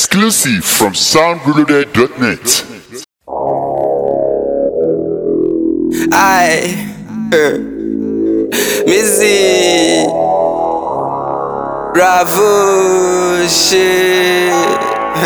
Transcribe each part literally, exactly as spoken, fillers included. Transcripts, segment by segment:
Exclusive from sound reloaded dot net. I Missy Bravo shit.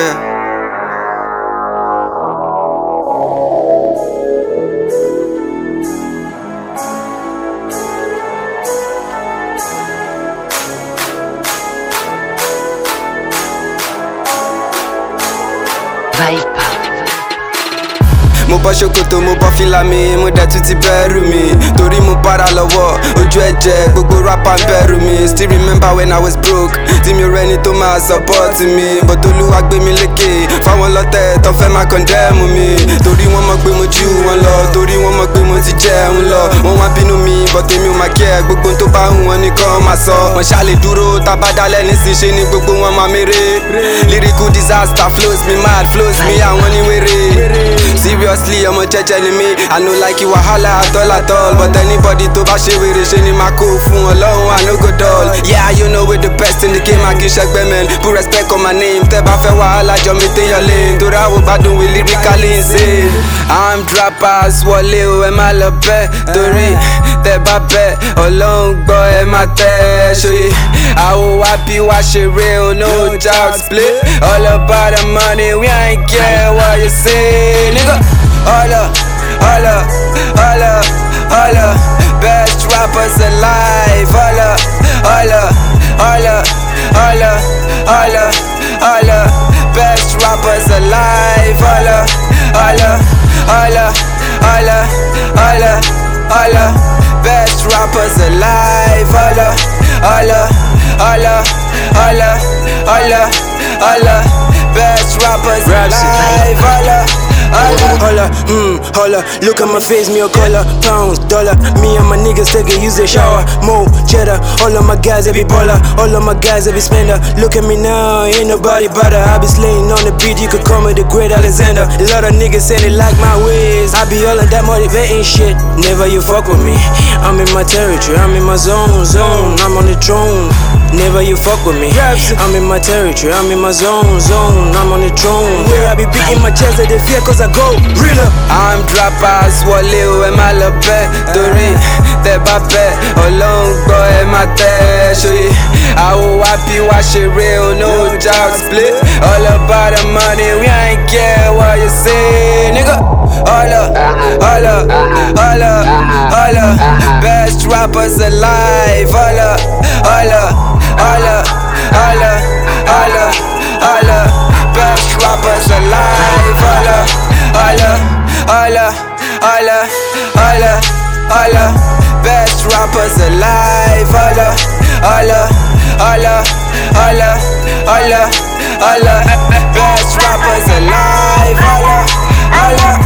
Mo bọ́ ṣòkòtò mo bọ́ fìlà mi, mo dẹ̀ tún ti bẹ̀rù mi. Torí mo para lọ́wọ́, ojú ẹ̀jẹ̀ gbogbo rapper ń bẹ̀rù mi. Still remember when I was broke, tí mi ò rẹ́ni tó máa support mi. But Olúwa gbé mi lékè, fáwọn lọ́tẹ̀ tó fẹ́ máa condemn mi. Torí wọ́n mọ̀ pé mo jù wọn lọ, torí wọ́n mọ̀ pé mo ti jẹun lọ. Wọ́n wá bínú mi, but èmi ò máa care. Gbogbo tó bá hùn wọn nìkan máa sọ. Wọ́n ṣàlè dúró, tá bá dálẹ̀ nísìnyí ṣe ni gbogbo wọn máa méré. Lyrical disaster flows me mad, flows me àwọn ní wéré. Seriously, ọmọ jẹ́jẹ́ ni mi, I no like you wahala at all at all. But anybody tó bá ṣe wèrè ṣe ni máa kó fún Ọlọ́run, I no go dull. Yeah, you know we the best in the game, I kì í ṣẹgbẹ́ men. Put respect on my name, tẹ́ bá fẹ́ wàhálà jọ mi téèyàn lane. Torí àwọn gbádùn we lyrically insane. I'm trappers wọlé o, ẹ má lọ bẹ́. Torí tẹ́ bá bẹ́, Ọlọ́run gbọ́ ẹ má tẹ́ ẹ ṣòye. Àwọn wá bí wá ṣeré o, no child's play. All about the money, we ain't care what you say, nigga. Holla, holla, holla, holla, best rappers alive. Holla, holla, holla, holla, holla, holla, best rappers alive. Holla, holla, holla, holla, holla, holla, best rappers alive. Holla, holla, holla, holla, holla, holla, best rappers alive. Holla. Holla, holla, hmm, holla, look at my face, me a color, pounds, dollar. Me and my niggas take a use a shower, mo, cheddar. All of my guys, every baller, all of my guys, every spender. Look at me now, ain't nobody better. I be slaying on the beat, you could call me the great Alexander. A lot of niggas say they like my ways, I be all of that motivating shit. Never you fuck with me, I'm in my territory, I'm in my zone, zone, I'm on the throne. Never you fuck with me, I'm in my territory, I'm in my zone, zone, I'm on the throne. Where I be beating my chest at the fear cause I go realer. I'm droppers wọlé o, ẹ má lọ bẹ́. Torí tẹ́ bá bẹ́, Ọlọ́run gbọ́ ẹ má tẹ́ ẹ ṣòye. Àwọn wá bí wá ṣeré o, no child's play. All about the money, we ain't care what you say, nigga. Holla, holla, holla, holla, best rappers alive. Holla, holla, holla, holla, holla, holla, best rappers alive. Holla, holla, holla, holla, holla, holla, best rappers alive. Holla, holla, holla, holla, holla, holla, best rappers alive. Holla, holla,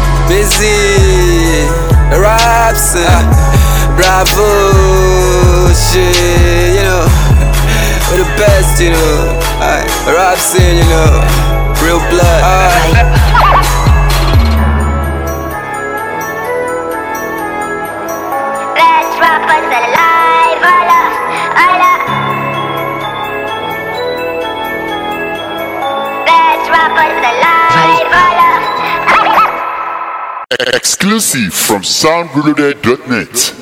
Busy raps, uh, bravo shit, you know, we're the best, you know. Alright, rap scene, you know, real blood. Alright. Best rappers alive, holla, holla. Best rappers alive, holla. Exclusive from sound reloaded dot net.